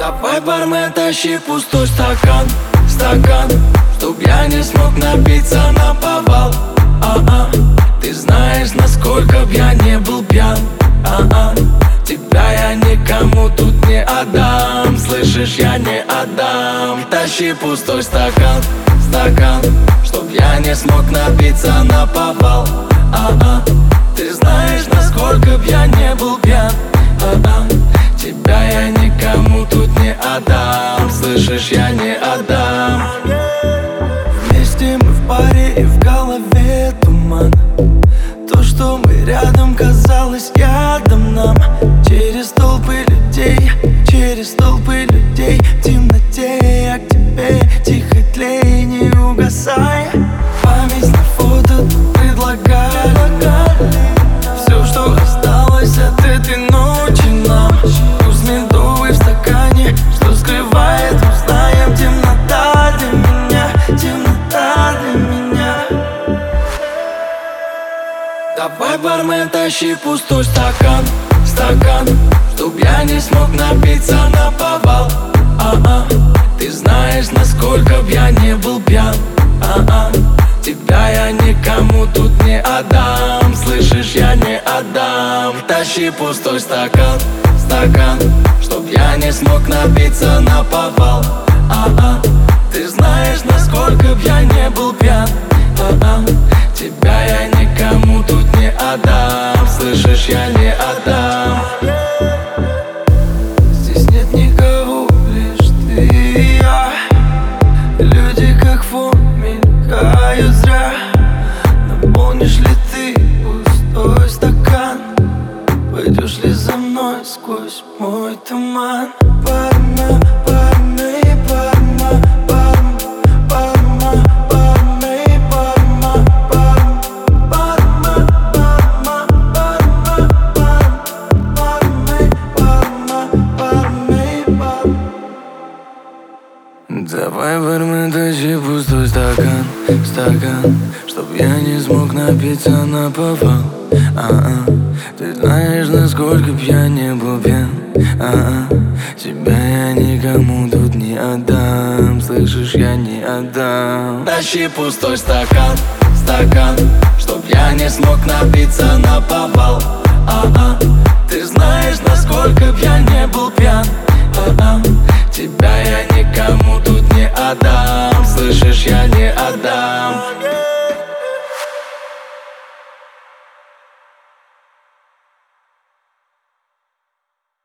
Давай, бармен, тащи пустой стакан, стакан, чтоб я не смог напиться наповал. Ты знаешь, насколько б я не был пьян. Тебя я никому тут не отдам. Слышишь, я не отдам. Тащи пустой стакан, стакан, чтоб я не смог напиться наповал. Ты знаешь, насколько б я не был пьян. Тебя я никому тут не отдам. Слышишь, я не отдам. Вместе мы в паре и в голове туман. То, что мы рядом, казалось ядом нам. Через толпы людей, через толпы людей. В темноте я к тебе тихо тлей, не угасай. Память на фото предлагали. Все, что осталось от этой ночи нам. Вкус медовый в стакане, что скрывает, узнаем. Темнота для меня, темнота для меня. Давай, бармен, тащи пустой стакан, стакан, чтоб я не смог напиться наповал. Ты знаешь, насколько б я не был пьян. Тебя я никому тут не отдам. Слышишь, я не отдам. Тащи пустой стакан, стакан, чтоб я не смог напиться наповал. Ты знаешь, насколько б я не был пьян. Тебя я никому тут не отдам. Слышишь, я не отдам. Здесь нет никого, лишь ты и я. Люди как фон мелькают зря. Наполнишь ли ты пустой стакан? Пойдешь ли за мной сквозь мой туман? Парма, парма и парма, парма, парма, парма и парма, парма, парма, парма, парма, парма, парма и парма. Давай, бармен, тащи пустой стакан, стакан, чтоб я не смог напиться наповал. Ты знаешь, насколько б я не был пьян. Тебя я никому тут не отдам. Слышишь, я не отдам. Тащи пустой стакан, стакан, чтоб я не смог напиться наповал. Ты знаешь, насколько б я не был пьян. Тебя я никому тут не отдам.